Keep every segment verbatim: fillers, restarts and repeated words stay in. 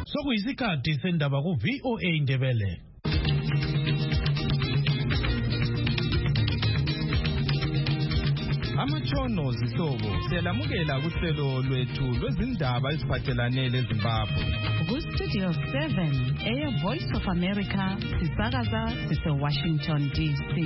Sokuyisikhathi sendaba ku V O A Ndebele. Amatshono zihlobo siyalamukela kuhlelo lwethu lwezindaba eziphathelane leZimbabwe. Ku Studio seven, Air Voice of America, sisakaza sise Washington D C.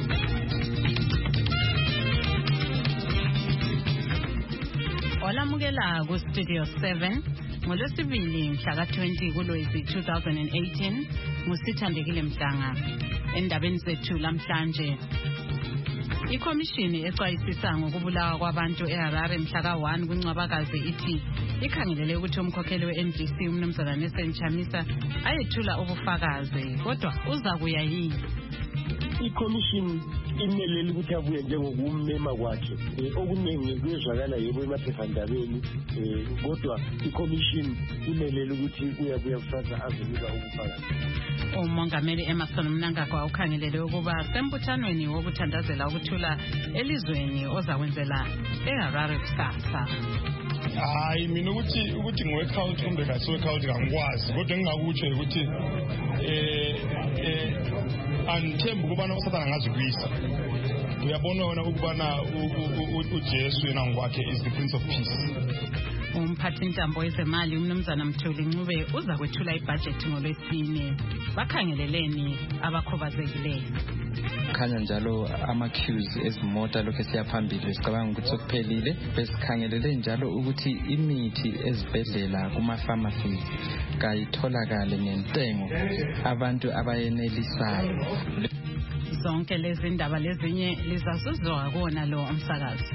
Olamukela ku Studio seven ngolwesibili mhla ka twenty kuLwezi two thousand eighteen ngusithandekile Mhlanga. Endabeni zethu lamhlanje, ikhomishini exwayisisa ngokubulawa kwabantu eHarare mhla ka one kuNcwabakazi ithi ikhangelele ukuthi umkhokheli we-N D C umnumzana Nelson Chamisa ayethula ubufakazi, kodwa uza kuya yini? Ikhomishini imelele ukuthi abuye njengokummema kwakhe okuningi kuyezwakala yebo emaphephandabeni, kodwa ikhomishini imelele ukuthi uyabuya kusasa azonika ubufakazi. Umongameli Emmerson Mnangagwa ukhangelele ukuba sembuthanweni wokuthandazela ukuthula elizweni ozakwenzela eHarare kusasa. Hayi mina ukuthi ukuthi ngiwekhawuthi kumbe kasiwekhawuthi ngangikwazi, kodwa engingakutsho ukuthi eh eh anithemba ukubana uSathane angazikuyisa. Uyabona wena ukubana uJesu yena ngokwakhe is the Prince of Peace. Umphathintambo wezemali umnumzana Mthuli Ncube uza kwethula ibudget ngolwesine. Bakhangeleleni abakhobazekileyo? Khanya njalo ama-queues ezimota lokho esiyaphambili sicabanga ukuthi sokuphelile, besikhangelele njalo ukuthi imithi ezibhedlela kuma-pharmacies kayitholakale ngentengo abantu abayenelisayo. Zonke lezi ndaba lezinye lizazuzwa kuwona lo umsakazi.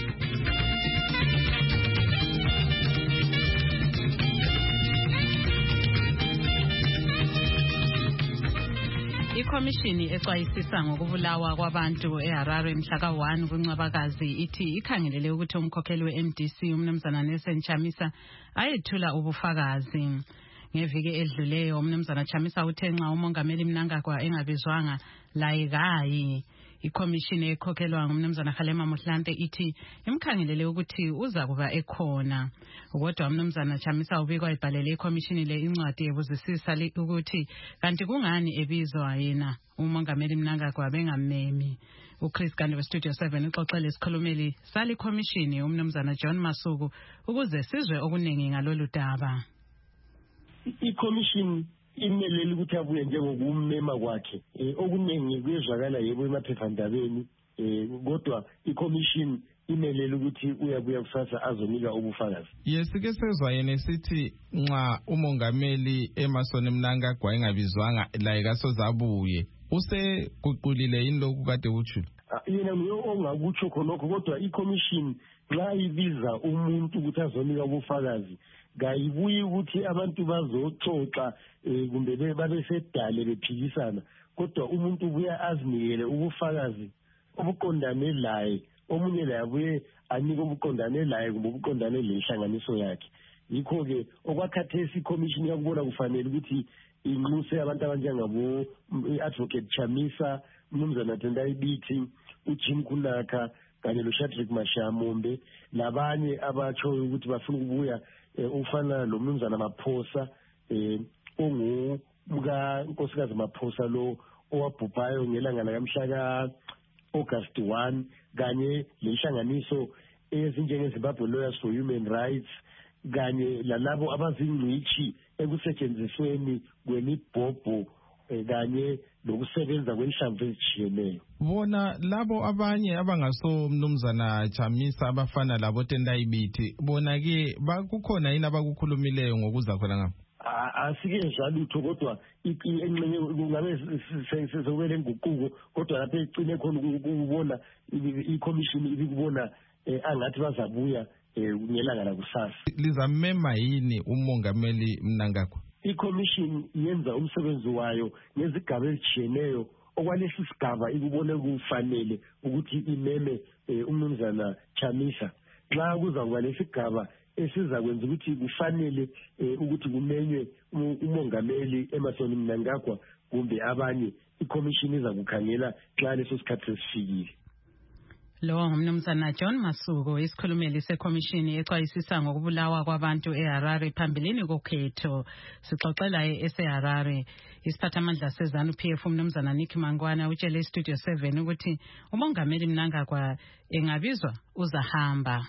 Ikhomishini exwayisisa ngokubulawa kwabantu eHarare mhla ka one kuNcwabakazi ithi ikhangelele ukuthi umkhokheli we-M D C umnumzana Nelson Chamisa ayethula ubufakazi. Ngeviki edluleyo umnumzana Chamisa uthe nxa umongameli Mnangagwa engabizwanga layikayi. Ikhomishini ekhokhelwa ngumnumzana Kgalema Mohlante ithi imkhangelele ukuthi uza kuba ekhona. Kodwa umnumzana Chamisa ubikwa ibhalele ikhomishini le incwadi ebuzisisa ukuthi kanti kungani ebizwa yena umongameli Mnangagwa bengamemi. uChris Gandhi we Studio seven uxoxele isikhulumeli sali khomishini umnumzana John Masuku ukuze sizwe okuningi ngalolu daba. Ikhomishini imelele ukuthi abuye njengokummema kwakhe okuningi kuyezwakala yebo emaphephandabeni, kodwa ikhomishini imelele ukuthi uyabuya kusasa azonika ubufakazi. Yesike sezwa yena sithi nxa umongameli Emmerson Mnangagwa engabizwanga la ikasozabuye useguqulile yini lokhu kade uthula? Yena nguye ongakutsho khonokho, kodwa ikhomishini nxa ibiza umuntu ukuthi azonika ubufakazi kayibuyi ukuthi abantu bazoxoxa kumbe babe sedale bephikisana, kodwa umuntu ubuya azinikele ubufakazi obuqondane laye, omunye laye abuye anike ubuqondane laye kumbe ubuqondane lenhlanganiso yakhe. Yikho-ke okwakhathesi ikhomishini yakubona kufanele ukuthi inxuse abantu abanjengabo i-Advocate Chamisa, umnumzana Tendai Biti, uJim Kunaka kanye loShadrack Mashamombe labanye abatshoyo ukuthi bafuna ukubuya ufana lo mnumzana Maphosa ongu muka Nkosikazi Maphosa lo owabhubhayo ngelanga lakamhla ka August one, kanye lenhlanganiso ezinjenge Zimbabwe Lawyers for Human Rights kanye lalabo abazingcithi ekusetshenzisweni kwemibhobho kanye lokusebenza kwenhlamvu ezitshiyeneyo. Bona labo abanye abangaso mnumzana Chamisa abafana labo Tendai Biti bona ke bakukhona yini abakukhulumileyo ngokuza khona ngapha? Asike njalo utho, kodwa enxenye kungabe sesizobele nguquko, kodwa lapha ecine khona ukubona ikhomishini ibikubona angathi bazabuya ngelanga lakusasa. Lizamema yini umongameli Mnangagwa? Ikhomishini yenza umsebenzi wayo ngezigaba ezitshiyeneyo, okwalesi sigaba ikubone kufanele ukuthi imeme umnumzana Chamisa. Nxa kuza kwalesi sigaba esiza kwenza ukuthi kufanele ukuthi kumenywe umongameli Emmerson Mnangagwa kumbe abanye, ikhomishini iza kukhangela xa leso sikhathi sesifikile. Lo ngumnumzana John Masuku, isikhulumeli sekhomishini exwayisisa ngokubulawa kwabantu eHarare phambilini kokhetho. Sixoxela eHarare. Isiphathamandla seZANU P F umnumzana Nick Mangwana utshele iStudio seven ukuthi umongameli Mnangagwa engabizwa uzahamba.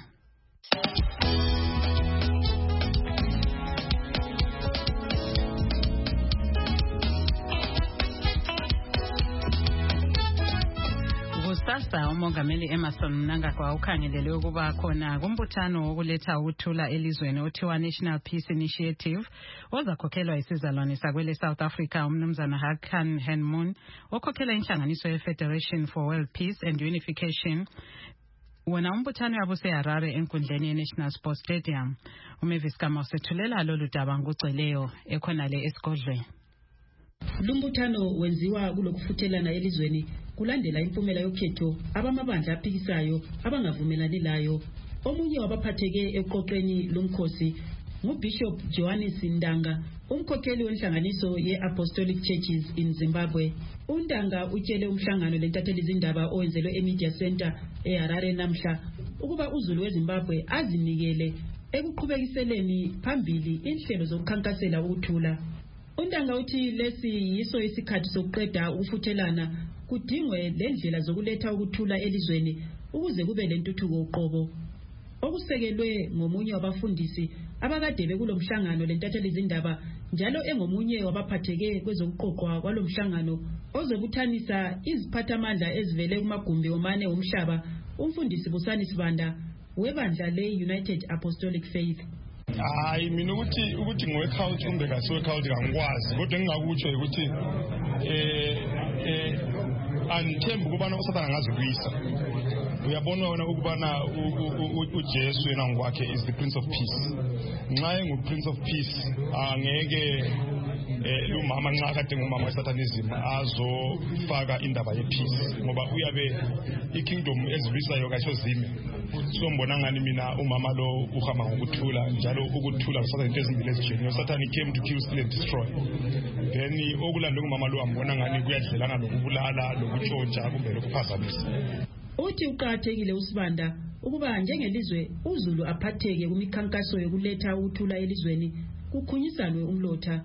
Sasa umongameli Emmerson Mnangagwa ukhangelele ukuba khona kumbuthano wokuletha ukuthula elizweni othiwa National Peace Initiative ozakhokhelwa isizalwane sakwele South Africa umnumzana Hakan Henmun okhokhela inhlanganiso ye-Federation for World Peace and Unification. Wona umbuthano yabo seHarare enkundleni ye-National Sports Stadium. Umavis Kama usethulela lolu daba ngugcweleyo ekhonale esigodlweni. Lumbuthano wenziwa kulokufuthelana elizweni kulandela impumela yokhetho abamabandla aphikisayo abangavumelani layo. Omunye wabaphatheke eqoqeni lomkhosi nguBishop Johannes Ndanga, umkhokheli wenhlanganiso ye-Apostolic Churches in Zimbabwe. uNdanga utshele umhlangano lentatheli izindaba owenzelwe eMedia Center eHarare namhla ukuba uZulu weZimbabwe azinikele ekuqhubekiseleni phambili inhlelo zokukhankasela ukuthula. uNdanga uthi lesi yiso isikhathi sokuqeda ukufuthelana kudingwe lendlela zokuletha ukuthula elizweni ukuze kube lentuthuko uqobo. Okusekelwe ngomunye wabafundisi abakade bekulomhlangano lentatheli izindaba njalo engomunye wabaphatheke kwezokuqoqwa kwalomhlangano ozobuthanisa iziphathamandla ezivele kumagumbi omane omhlaba, umfundisi Busani Sibanda webandla le-United Apostolic Faith. Hayi mina ukuthi ukuthi ngiwekhawuthi kumbe kasiwekhawuthi angikwazi kodwa engingakutsho ukuthi eh eh anithembi ukubana uSathane angazikuyisa. Uyabona wona ukubana uJesu yena ngokwakhe is the Prince of Peace. Nxa engu Prince of Peace angeke eh lumama nxa kade ngumama weSatanism azofaka indaba yepeace ngoba uyabe ikingdom ezibisayo kashozime. So mbona ngani mina umama lo uhamba ngokuthula njalo ukuthula kusatha into ezimbili ezijeni. Sathane came to kill, steal and destroy. Then okulanda ngumama lo ambona ngani kuyadlelana lokubulala lokutshontsha kumbe lokuphazamisa. Uthi uqathekile uSibanda ukuba njengelizwe uZulu aphatheke kumikhankaso yokuletha ukuthula elizweni kukhunyisana umlotha.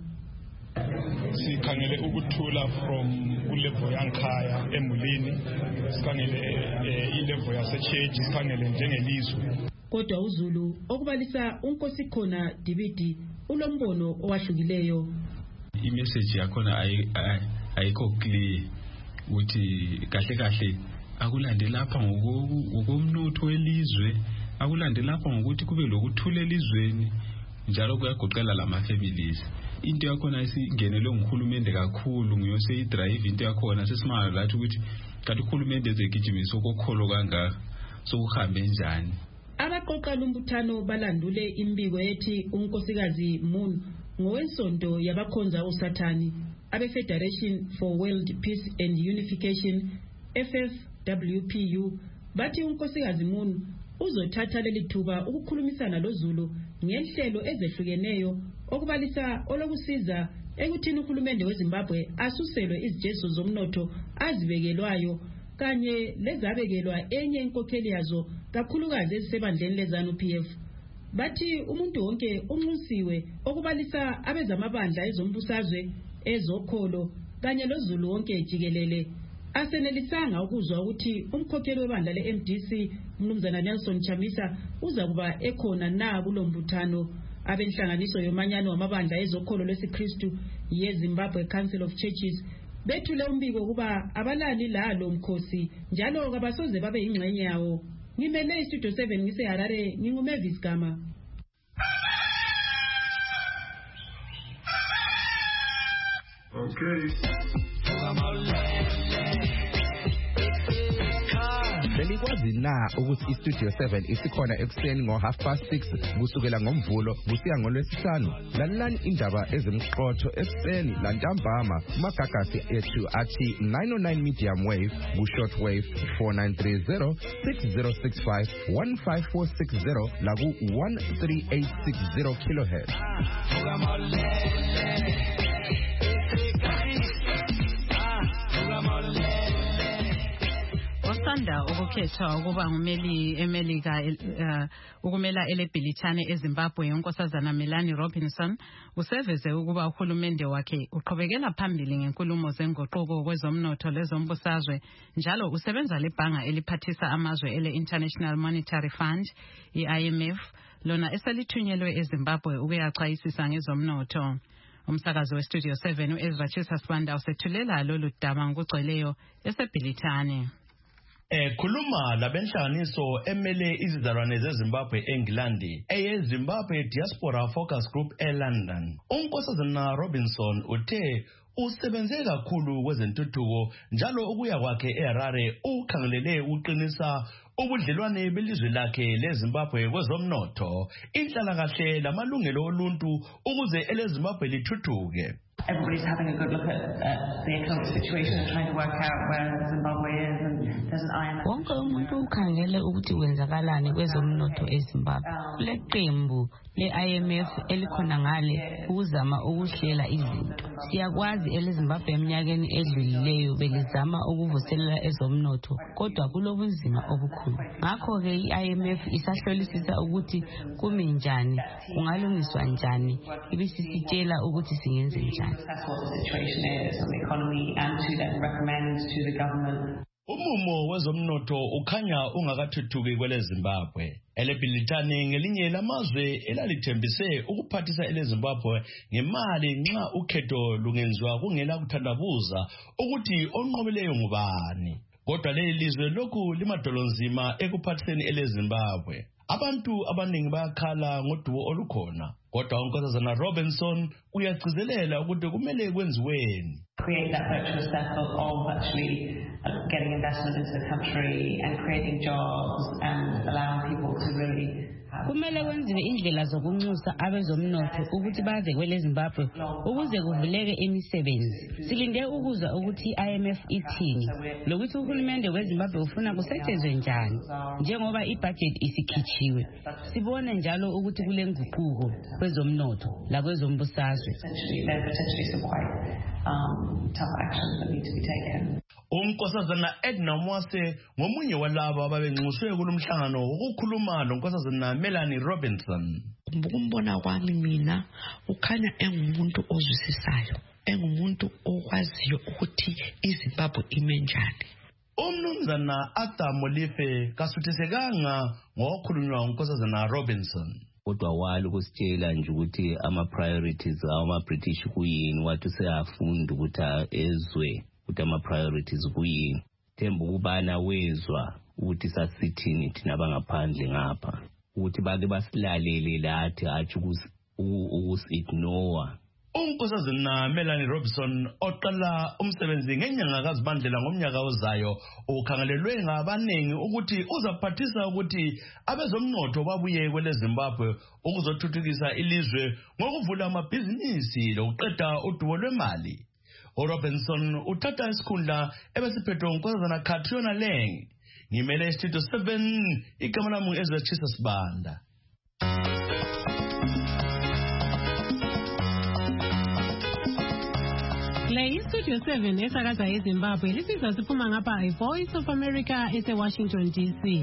Sikhangele ukuthula from kulevel yankhaya emulini, sikhangele ilevel yasechurch, sikhangele njengelizwe. Kodwa uZulu okubalisa uNkosi khona Dibidi ulombono owahlukileyo. I-message yakhona ayikho clear ukuthi kahle kahle akulande lapha ngokomnotho welizwe, akulande lapha ngokuthi kube lokuthula elizweni njalo kuyagoqela lama families. Into yakhona isingenelwe nguhulumende kakhulu ngiyose idrive into yakhona sesimanga lathi ukuthi kanti uhulumende ezegijimisa okokholo kangaka sokuhambe njani. Abaqoqa lumbuthano balandule imbiko ethi unkosikazi Moon ngowensonto yabakhonza uSathane abe-Federation for World Peace and Unification F F W P U bathi unkosikazi Moon uzothatha leli thuba ukukhulumisana loZulu ngenhlelo ezehlukeneyo okubalisa olokusiza ekuthini uhulumende weZimbabwe asuselwe izijezo zomnotho azibekelwayo kanye lezabekelwa enye inkokheli yazo kakhulukazi ezisebandleni leZANU P F. Bathi umuntu wonke unxusiwe okubalisa abezamabandla ezombusazwe ezokholo kanye loZulu wonke jikelele asenelisanga ukuzwa ukuthi umkhokheli webandla le-M D C umnumzana Nelson Chamisa uza kuba ekhona na kulombuthano. Abenhlanganiso yomanyano wamabandla ezokholo lwesiKristu yeZimbabwe Council of Churches bethule umbiko kuba abalali lalo mkhosi njalo kabasoze babe ingxenye yawo. Ngimele iStudio seven ngiseHarare nginguMavis Gama. Okay. Belikwazi na ukuthi iStudio seven isikhona ekuseni ngo half past six kusukela ngomvulo kusiya ngolwesihlanu. Lalelani indaba ezimqotho ekuseni lantambama kumagagasi ethu athi nine oh nine medium wave ku short wave four nine three zero six zero six five one five four six zero la ku one three eight six zero kilohertz. Osanda ukukhe wakhethwa ukuba ngumeli eMelika uh, ukumela elebhilithane eZimbabwe unkosazana Melanie Robinson useveze ukuba uhulumende wakhe uqhubekela phambili ngenkulumo zenguquko kwezomnotho lezombusazwe njalo usebenza lebhanga eliphathisa amazwe ele International Monetary Fund i-I M F lona eselithunyelwe eZimbabwe ukuyachayisisa ngezomnotho. Umsakazi weStudio seven uEzra Chisasibanda usethulela lolu daba ngokugcweleyo esebhilithane. Ekhuluma labenhlanganiso emele izizalwane zeZimbabwe eNgilandi eyeZimbabwe Diaspora Focus Group eLondon, unkosazana Robinson uthe usebenze kakhulu kwezentuthuko njalo ukuya kwakhe eHarare ukhangelele uqinisa ubudlelwane belizwe lakhe leZimbabwe kwezomnotho, inhlalakahle lamalungelo oluntu ukuze eleZimbabwe lithuthuke. Everybody's having a good look at uh, the economic situation and trying to work out where Zimbabwe is, and there's an I M F. Wonke umuntu ukhangele ukuthi kwenzakalani kwezomnotho eZimbabwe. Leqembu le-I M F elikhona ngale ukuzama ukuhlela izinto. Siyakwazi eleZimbabwe eminyakeni edlulileyo belizama ukuvuselela ezomnotho, kodwa kulobunzima obukhulu. Ngakho ke i-I M F isahlolisisa ukuthi kumi njani, kungalungiswa njani, ibisisitshela ukuthi singenze njani. That's what the situation is on the economy and to then recommend to the government. Umumo wezomnotho ukhanya ungakathuthuki kweleZimbabwe. Elebhilithane ngelinye lamazwe elalithembise ukuphathisa eleZimbabwe ngemali nxa ukhetho lungenziwa kungela kuthandabuza ukuthi onqobileyo ngubani. Kodwa leli lizwe lokhu limadolonzima ekuphathiseni eleZimbabwe. Abantu abaningi bayakhala ngodubo olukhona, kodwa unkosazana Robinson uyagcizelela ukuthi kumele kwenziweni. Create that virtuous circle of actually getting investment into the country and creating jobs and allowing people to really kumele kwenziwe indlela zokunxusa abezomnotho ukuthi baze kweleZimbabwe ukuze kuvuleke imisebenzi. Silinde ukuzwa ukuthi i-I M F ithini lokuthi uhulumende weZimbabwe ufuna kusetshenzwe njani njengoba ibudget isikhitshiwe. Sibone njalo ukuthi kule nguquko kwezomnotho la kwezombusazwe. Um, tough actions that need to be taken. Unkosazana Edna Mwase ngomunye walabo ababenxuswe kulomhlangano wokukhuluma lonkosazana Melanie Robinson. Ukumbona kwami mina ukhanya engumuntu ozwisisayo, engumuntu okwaziyo ukuthi iZimbabwe ime njani. Umnumzana Arthur Molife kasuthisekanga ngokukhulunywa unkosazana Robinson. Kodwa wali ukusitshela nje ukuthi ama priorities ama British kuyini, wathi seyafunda ukuthi ezwe ukuthi ama priorities kuyini. Themba ukubana wezwa ukuthi sasithini thina bangaphandle ngapha, ukuthi bake basilalele lathi athi ukusignore. Unkosazana Melanie Robinson oqala umsebenzi ngenyanga kaZibandlela ngomnyaka ozayo ukhangelelwe ngabanengi ukuthi uzaphathisa ukuthi abezomnotho babuye kweleZimbabwe ukuzothuthukisa ilizwe ngokuvula amabhizinisi lokuqeda udubo lwemali. uRobinson uthatha isikhundla ebesiphethwe unkosazana Catriona Leng. Ngimele Studio seven, igama lami Ezra Chisasibanda. Le Studio seven esakaza eZimbabwe lisizwa siphuma ngapha iVoice of America eseWashington D C.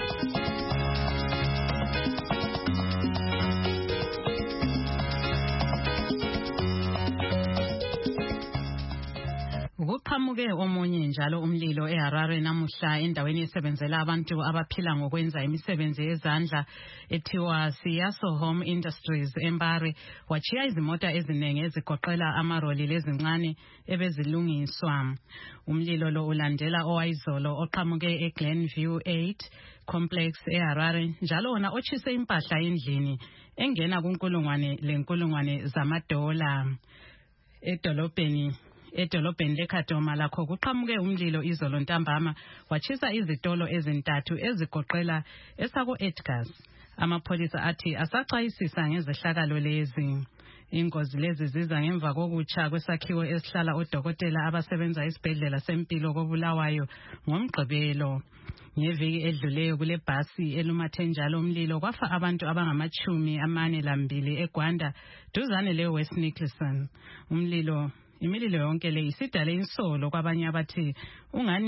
Kuqhamuke omunye njalo umlilo eHarare namuhla endaweni esebenzela abantu abaphila ngokwenza imisebenzi yezandla ethiwa Siyaso Home Industries eMbare, wachiya izimota eziningi ezigoqela amaroli lezincane ebezilungiswa. Umlilo lo ulandela owayizolo oqhamuke eGlenview eight complex eHarare njalo wona ochise impahla endlini engena kunkulungwane lenkulungwane zamadola edolobheni edolobheni leKhatoma. Lakho kuqhamuke umlilo izolo ntambama wachisa izitolo ezintathu ezigoqela esako Edgars. Amapholisa athi asachayisisa ngezehlakalo lezi. Ingozi lezi ziza ngemva kokutsha kwesakhiwo esihlala odokotela abasebenza esibhedlela sempilo koBulawayo ngomgqibelo. Ngeviki edluleyo kule bhasi elumathe njalo umlilo kwafa abantu abangamachumi amane lambili eGwanda duzane le West Nicholson. Umlilo Imililo yonke le isidale insolo kwabanye abathi ungani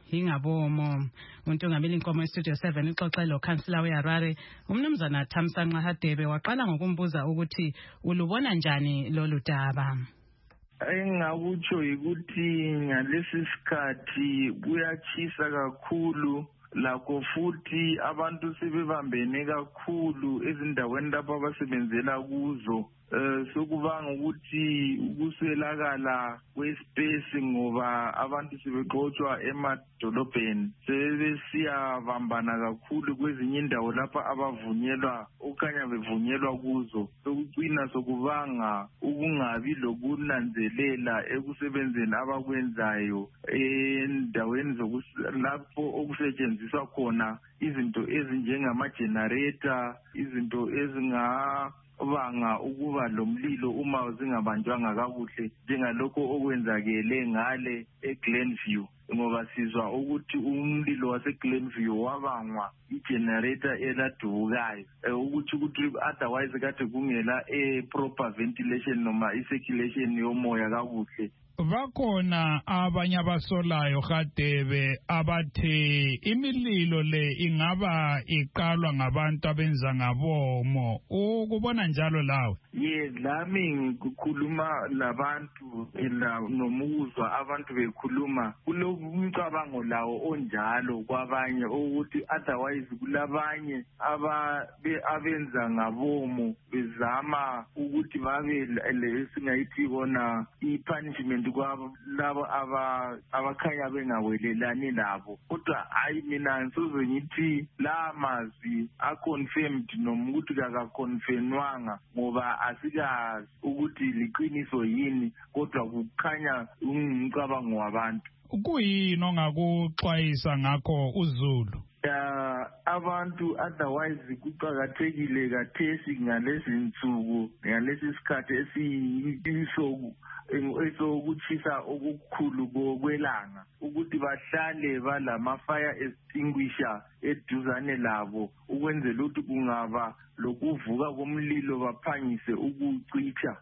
ingabomo. Untungameli inkomo estudio seven ixoxelo councillor weHarare umnumzana Thamsanqa Hadebe waqala ngokumbuza ukuthi ulubona njani lolu daba. Engakutsho ukuthi ngalesi sikhathi kuyachisa kakhulu lakho futhi abantu sebebambene kakhulu ezindaweni lapho abasebenzela kuzo. Eh sokubanga ukuthi ukuswelakala kwespace ngoba abantu sebexoxwa emadolobheni sebesiyabambana kakhulu kwezinye indawo lapha abavunyelwa okanya bevunyelwa kuzo sokucina sokubanga ukungabi lokunanzelela ekusebenzeni abakwenzayo endaweni lapho okusetshenziswa khona izinto ezinjengama generator, izinto ezinga banga ukuba lomlilo uma zingabanjwanga kakuhle njengalokho okwenzakele ngale eGlenview ngoba sizwa ukuthi umlilo waseGlenview wabangwa igenerator eladubukayo ukuthi ukuthi otherwise kade kungela e proper ventilation noma i-circulation yomoya kakuhle. Bakhona abanye abasolayo Hadebe abathe imililo le ingaba iqalwa ngabantu abenza ngabomo. Ukubona njalo lawe? Yes, lami ngikukhuluma labantu nomuzwa abantu bekhuluma kulomcabango lawo onjalo kwabanye ukuthi otherwise kulabanye abenza ngabomo bezama ukuthi babe lesingayithi bona i-punishment kwalabo abakhanya bengawelelani labo. Kodwa hayi mina ngisoze ngithi la mazwi a-confirmed noma ukuthi kaka-confirmwanga ngoba asikazi ukuthi liqiniso yini kodwa kukhanya umcabango wabantu. Kuyini ongakuxwayisa ngakho uZulu? Ya abantu otherwise kuqakathekile kathesi ngalezi nsuku ngalesi sikhathi esiyisoku esokuchisa okukhulu kokwelanga ukuthi bahlale balama fire extinguisher eduzane labo ukwenzela ukuthi kungaba lokuvuka komlilo baphangise ukucitsha.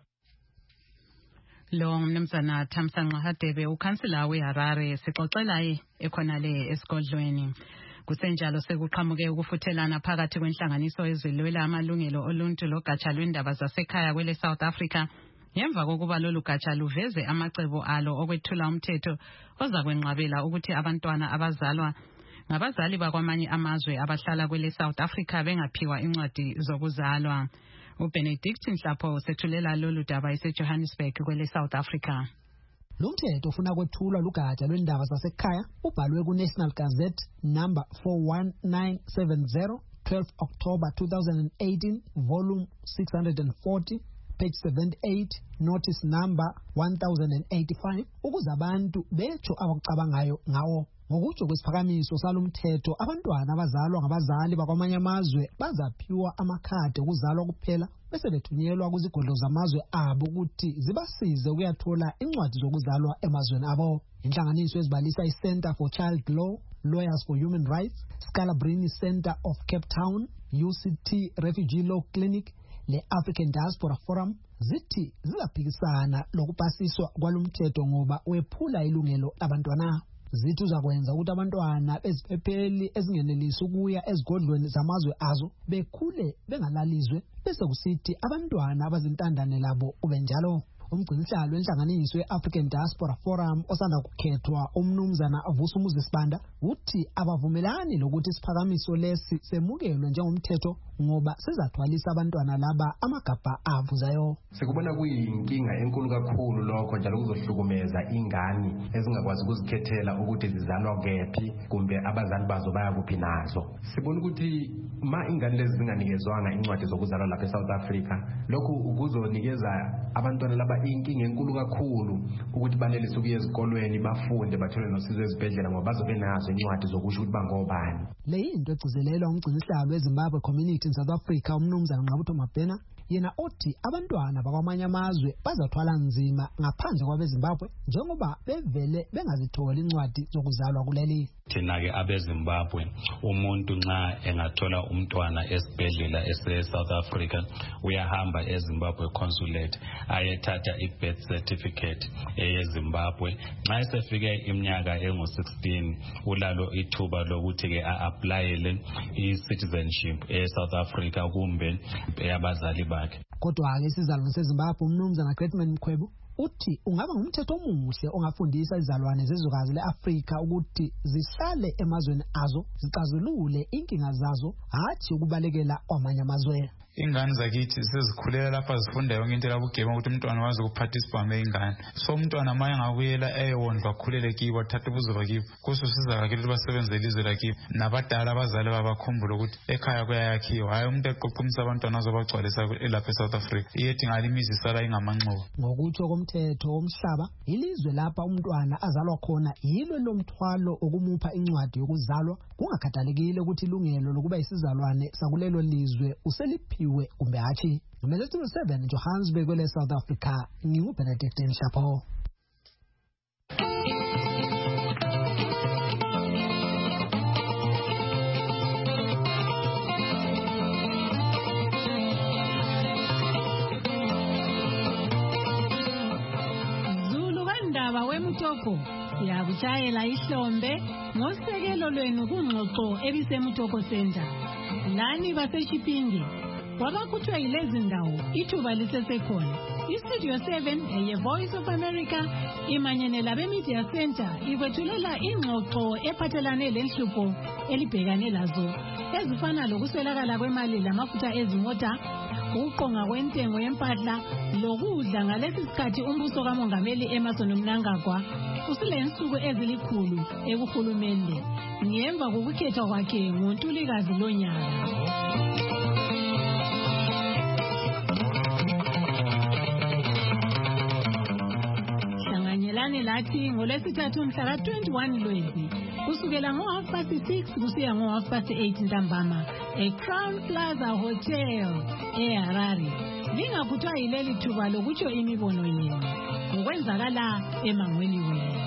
Lo mnumzana Thamsanqa Hadebe ukhansila weHarare sixoxela ekhonale esigodlweni. Kusenjalo sekuqhamuke ukufuthelana phakathi kwenhlanganiso ezilwela amalungelo oluntu logatsha lwendaba zasekhaya kwele South Africa ngemva kokuba lolu gatsha luveze amacebo alo okwethula umthetho oza kwenqabela ukuthi abantwana abazalwa ngabazali bakwamanye amazwe abahlala kwele South Africa bengaphiwa incwadi zokuzalwa. uBenedict Nhlapho sethulela lolu daba eseJohannesburg kwele South Africa. Lumthetho ufuna kwethulwa lugatsha lwendaba zasekhaya ubhalwe ku-National Gazette number four one nine seven zero twelfth October two thousand eighteen volume six hundred forty page seventy-eight notice number one thousand eighty-five ukuze abantu becho abakucabangayo ngawo. Ngokutsho kwesiphakamiso salumthetho abantwana abazalwa ngabazali bakwamanye amazwe bazaphiwa amakhadi okuzalwa kuphela bese bethunyelwa kuzigodlo zamazwe abo ukuthi zibasize ukuyathola incwadi zokuzalwa emazweni abo. Inhlanganiso ezibalisa iCenter for Child Law, Lawyers for Human Rights, Scalabrini Center of Cape Town, U C T Refugee Law Clinic le African Diaspora Forum zithi zizaphikisana lokupasiswa kwalumthetho ngoba wephula ilungelo labantwana. Zithi uzakwenza ukuthi abantwana beziphepheli ezingenelisi ukuya ezigodlweni zamazwe azo bekhule bengalalizwe bese kusithi abantwana abazintandane labo ube njalo. Umgcinisihlalo wenhlanganiso ye-African Diaspora Forum osanda kukhethwa umnumzana Vusumuzi Sibanda uthi abavumelani lokuthi isiphakamiso lesi semukelwe njengomthetho ngoba sizathwalisa abantwana laba amagabha avuzayo. Sikubona kuyinkinga enkulu kakhulu lokho njalo kuzohlukumeza ingane ezingakwazi ukuzikhethela ukuthi zizalwa kephi kumbe abazali bazo baya kuphi nazo. Sibona ukuthi ma ingane lezi zinganikezwanga incwadi zokuzalwa lapha eSouth Africa lokhu ukuzonikeza abantwana laba inkinga enkulu kakhulu ukuthi banelise ukuya ezikolweni bafunde bathole nosizo ezibhedlela ngoba bazobe nazo incwadi zokusho ukuthi bangobani. Le into egcizelelwa umgcinisihlalo weZimbabwe Community in South Africa umnumzana Ngqabutho Mabhena yena othi abantwana bakwamanye amazwe bazathwala nzima ngaphandle kwabeZimbabwe njengoba bevele bengazitholi incwadi zokuzalwa kuleli. Thina-ke abeZimbabwe umuntu nxa engathola umntwana esibhedlela ese-South Africa uyahamba eZimbabwe consulate ayethatha i-birth certificate eyeZimbabwe. Nxa esefike iminyaka engu-sixteen ulalo ithuba lokuthi-ke a-aplayele i-citizenship e-South Africa kumbe eyabazali bakhe. Kodwa-ke isizalwane seZimbabwe umnumzana Gretman Mkhwebo uthi ungaba ngumthetho omuhle ongafundisa izalwane zezwekazi le-Afrika ukuthi zihlale emazweni azo zixazulule inkinga zazo hathi ukubalekela kwamanye amazwe. Ingane zakithi sezikhulela lapha zifunda yonke into labugema ukuthi umntwana wazi ukuphathisipa ngengane. So umntwana maye ngabuyela eyondwa akhulele kibo athathe ubuzoba kibo. Kusosiza kakhulu basebenze elizwe lakibo. Nabadala abazali babakhumbula ukuthi ekhaya kuyayakhiwa. Hayi umuntu eqoqumisa abantwana azobagcwalisa elapha eSouth Africa. Iyethi ngalimizi isala ingamanxubo. Ngokutsho komthetho womhlaba, ilizwe lapha umntwana azalwa khona yilo lomthwalo okumupha incwadi yokuzalwa kungakhathalekile ukuthi ilungelo lokuba isizalwane sakulelo lizwe useliphiwe kumbe hathi. Number seven Johannesburg kwele South Africa, nginguBenedict Nshapo. Zulu kandaba wemutoko yakushayela ihlombe ngosekelo lwenu kungxoxo ebisemutoko center. Lani baseshipingi wabakuthwa yilezi ndawo ithuba lisesekhona. Istudio seven eye Voice of America imanyene labe Media Center ikwethulela ingxoxo ephathelane lenhlupho elibhekane lazo ezifana lokuswelakala kwemali lamafutha ezimota, uqonga kwentengo yempahla lokudla. Ngalesi sikhathi umbuso kaMongameli Emmerson Mnangagwa usulensuku ezilikhulu ekuhulumende ngemva kokukhethwa kwakhe ngoNtulikazi lonyaka. Hlanganyelani lathi ngolwesithathu mhla twenty-one Lwezi kusukela ngo half past six kusiya ngo half past eight ntambama eCrown Plaza Hotel eHarare. Lingakuthwa yileli thuba lokutsho imibono yenu ngokwenzakala emangweni wenu.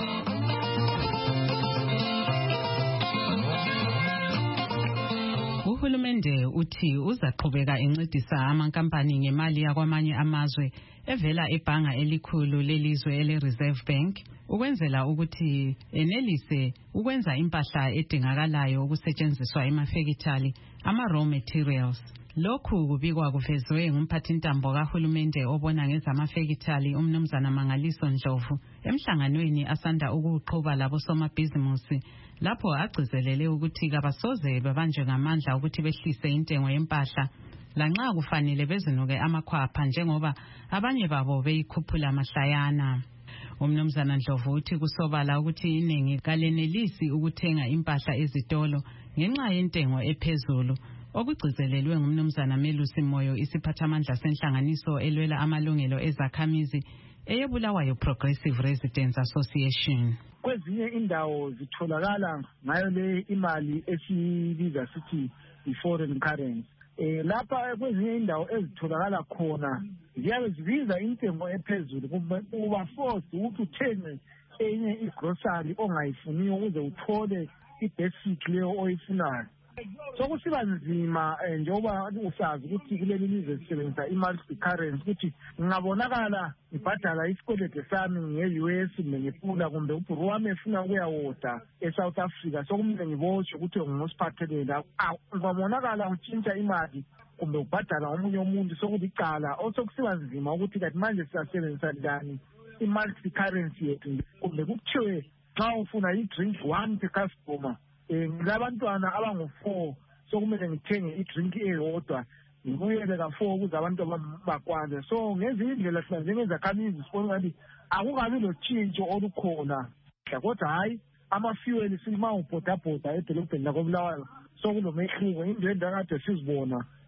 Uhulumende uthi uzaqhubeka encedisa amankampani ngemali yakwamanye amazwe evela ebhanga elikhulu lelizwe ele-Reserve Bank ukwenzela ukuthi enelise ukwenza impahla edingakalayo ukusetshenziswa emafekithali ama-raw materials. Lokhu kubikwa kuvezwe ngumphathintambo kahulumende obona ngezamafekithali umnumzana Mangaliso Ndlovu emhlanganweni asanda ukuqhuba labosomabhizimusi lapho agcizelele ukuthi kabasoze babanjwe ngamandla ukuthi behlise intengo yempahla lanxa kufanele bezinuke amakhwapha njengoba abanye babo beyikhuphula mahlayana. Umnumzana Ndlovu uthi kusobala ukuthi iningi kalenelisi ukuthenga impahla ezitolo ngenxa yentengo ephezulu okugcizelelwe ngumnumzana Melusi Moyo isiphathamandla senhlanganiso elwela amalungelo ezakhamizi eyebulawayo Progressive Residents Association. Kwezinye indawo zitholakala ngayo le imali esibiza sithi i-foreign currency. Eh lapha kwezinye indawo ezitholakala khona ziyabe zibiza intengo ephezulu kuba forced ukuthi uthenge enye igrocery ongayifuniyo ukuze uthole i-basic leyo oyifunayo. So kusiba nzima njengoba usazi ukuthi kuleli lizwe sisebenzisa i-multi currency ukuthi ngabonakala ngibhadala isikweletu sami nge-U S kumbe ngepula kumbe ubhuru wami efuna ukuyawoda eSouth Africa so kumele ngiboshwe ukuthi ngingosiphathelela ngabonakala utshintsha imali kumbe ubhadala omunye umuntu sokuthi icala osokusiba nzima ukuthi kathi manje siyasebenzisa njani i-multi currency yethu kumbe kuthiwe xa ufuna i-drink one per customer ngilabantwana abangu-four so kumele ngithenge i-drink eyodwa ngibuyele ka-four ukuze abantu bakwanze. So ngezinye indlela sina njengezakhamizi sibona ukuthi akukabi lotshintsho olukhona kodwa hhayi ama-fuel sima ubhodabhoda edolobheni lakobulawayo so kulomehluko into endakade sizibona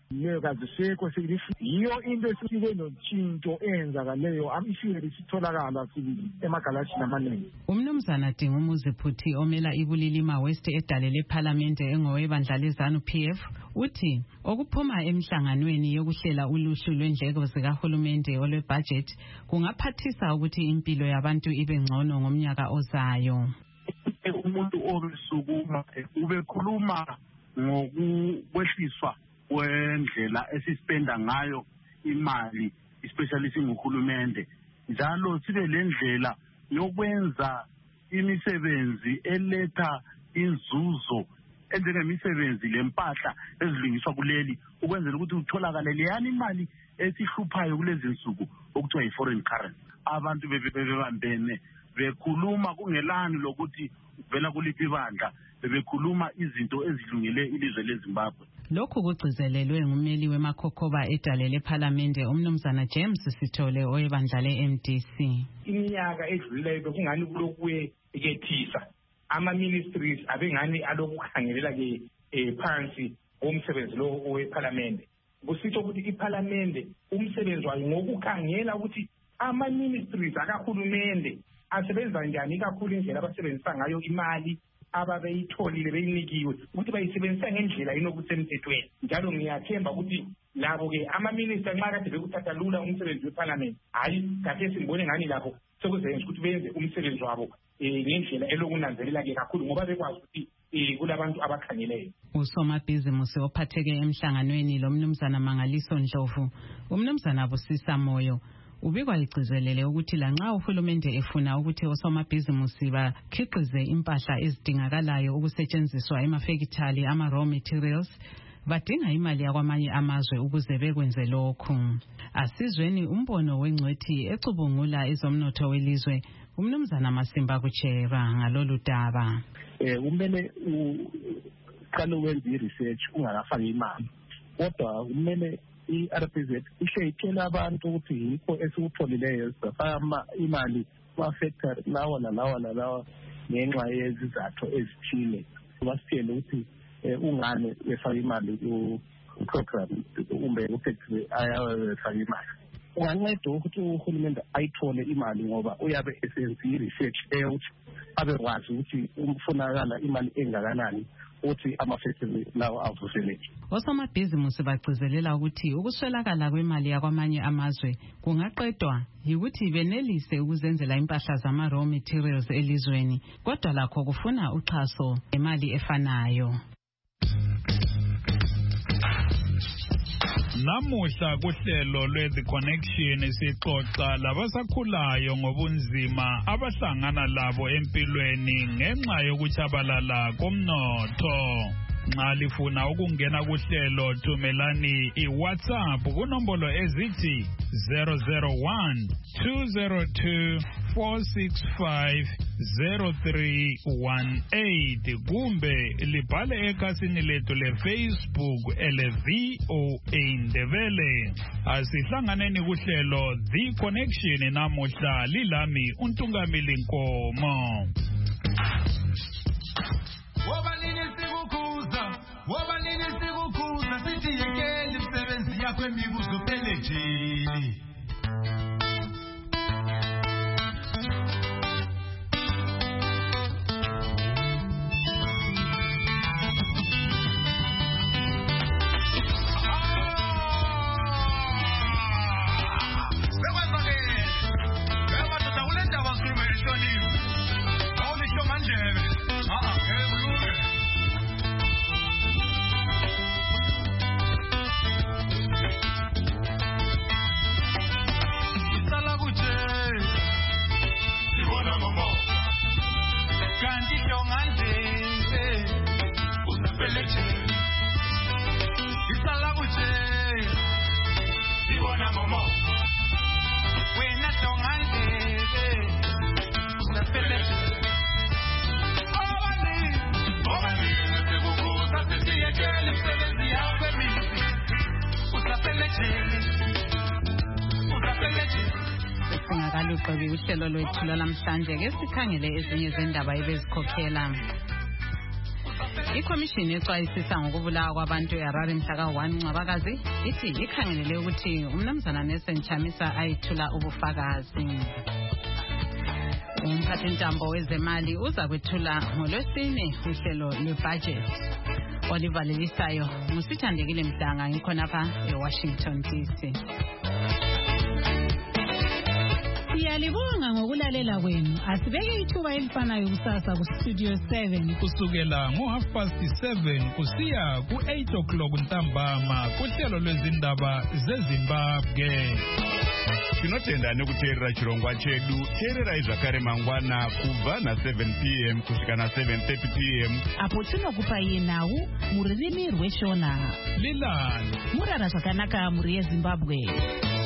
leyo kazisekho yiyo into esike notshintsho eyenzakaleyo isike lisitholakala emagalashini amaningi. Umnumzana Dingumuzi Phuthi omela ibulilima West edale leParliament engowebandla lezanu P F uthi okuphuma emhlanganweni yokuhlela uluhlu lwendleko zikahulumende olwebudget kungaphathisa ukuthi impilo yabantu ibe ngcono ngomnyaka ozayo. Umuntu obisukuma ubekhuluma ngokukwehliswa kwendlela esispenda ngayo imali especially singuhulumende njalo sibe lendlela yokwenza imisebenzi eletha inzuzo enjengemisebenzi lempahla ezilungiswa kuleli ukwenzela ukuthi utholakale leyani imali esihluphayo kulezi nsuku okuthiwa yi-foreign currency. Abantu bebebambene bekhuluma kungelani lokuthi vela kuliphi ibandla bebekhuluma izinto ezilungele ilizwe leZimbabwe. Lokhu kugcizelelwe ngumeli weMakhokhoba edale leParliament umnumzana James Sithole oyebandla le-M D C. Iminyaka edlulileyo bekungani kulokwe ekethisa ama ministries abengani alokukhangelela ke phansi umsebenzi lo weParliament. Kusitsho ukuthi iParliament umsebenzi wayo ngokukhangela ukuthi ama ministries akahulumende asebenza njani kakhulu indlela abasebenzisa ngayo imali ababeyitholile beyinikiwe ukuthi bayisebenzisa ngendlela inokusemthethweni. Njalo ngiyathemba ukuthi labo ke ama minister nxa kade bekuthatha lula umsebenzi weParliament hayi kade simbone ngani lapho sekuzenza ukuthi benze umsebenzi wabo ngendlela elokunanzelela ke kakhulu ngoba bekwazi ukuthi kulabantu abakhangeleyo. Usomabhizimusi ophatheke emhlanganweni lo mnumzana Mangaliso Ndlovu umnumzana Busisa Moyo ubikwa igcizelele ukuthi lanxa uhulumende efuna ukuthi osomabhizimusi bakhiqize impahla ezidingakalayo ukusetshenziswa emafekithali ama raw materials badinga imali yakwamanye amazwe ukuze bekwenze lokhu. Asizweni umbono wengcwethi ecubungula ezomnotho welizwe umnumzana Masimba Kuchera ngalolu daba. Eh kumele uqale wenze i-research ungakafaki imali kodwa kumele i-R P Z ishayitshela abantu ukuthi yikho esikutholileyo sifaka imali kuma-factory lawa nalawa nalawa ngenxa yezizathu ezithile basitshele ukuthi ungane befaka imali ku-program umbe ku-factory ayafaka imali. Unganceda ukuthi uhulumende ayithole imali ngoba uyabe esenza i-research eyokuthi abekwazi ukuthi umfunakala imali engakanani uthi ama-factory lawo avuseleke. Osomabhizimusi bagcizelela ukuthi ukuswelakala kwemali yakwamanye amazwe kungaqedwa yikuthi benelise ukuzenzela impahla zama raw materials elizweni kodwa lakho kufuna uxhaso ngemali efanayo. Namuhla kuhlelo lwe-The Connection sixoxa labasakhulayo ngobunzima abahlangana labo empilweni ngenxa yokutshabalala komnotho. Nxa lifuna ukungena kuhlelo thumelani i-WhatsApp kunombolo ezithi zero zero one two zero two four six five zero three one eight kumbe libhale ekhasini lethu le-Facebook ele-V O A Ndebele. Asihlanganeni kuhlelo The Connection namuhla lilami uNtungamili Nkomo. Wobanini sikukhuza, wobanini sikukhuza sithi yekeli imisebenzi yakho emibuzo pelejini. Singakaluqobi uhlelo lwethu lwalamhlanje ke sikhangele ezinye zendaba ebezikhokhela. ikhomishini exwayisisa ngokubulawa kwabantu eHarare mhla ka one Ncwabakazi ithi ikhangelele ukuthi umnumzana Nelson Chamisa ayithula ubufakazi. Umphathintambo wezemali uza kwethula ngolwesine uhlelo lwebudget olivalelisayo. Musithandekile Mdanga ngikhonapha eWashington D C. Siyalibonga ngokulalela kwenu. Asibeke ithuba elifanayo kusasa ku Studio seven kusukela ngo half past seven kusiya ku eight o'clock ntambama kuhlelo lwezindaba zeZimbabwe. Tinotenda nekuteerera chirongwa chedu. Teerera zvakare mangwana kubva na seven p m kusvika na seven thirty p m apo tinokupa iye nhau mururimi rweshona. Lilani murara zvakanaka muri yeZimbabwe.